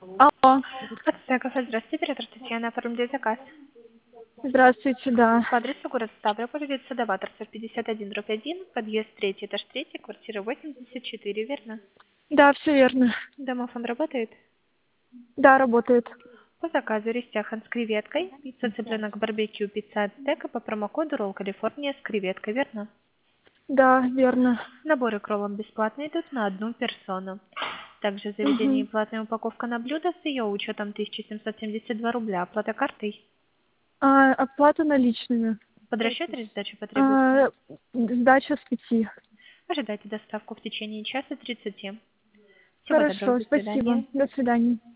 Алло. Кафе, здравствуйте, оператор Татьяна, оформляю заказ. Здравствуйте, да. По адресу город Ставрополь, улица Садоваторцев, 51/1, подъезд 3, этаж 3, квартира 84, верно? Да, все верно. Домофон работает? Да, работает. По заказу рестяхан с креветкой, пицца цыпленок барбекю, пицца ацтека по промокоду Ролл Калифорния с креветкой, верно? Да, верно. Наборы к роллам бесплатно идут на одну персону. Также в заведении Угу. платная упаковка на блюдо с ее учетом 1772 рубля, оплата картой. Оплата наличными. Под расчет или сдача потребуется? Сдача с 5. Ожидайте доставку в течение часа 30. Всего доброго, Хорошо, до спасибо. свидания. До свидания.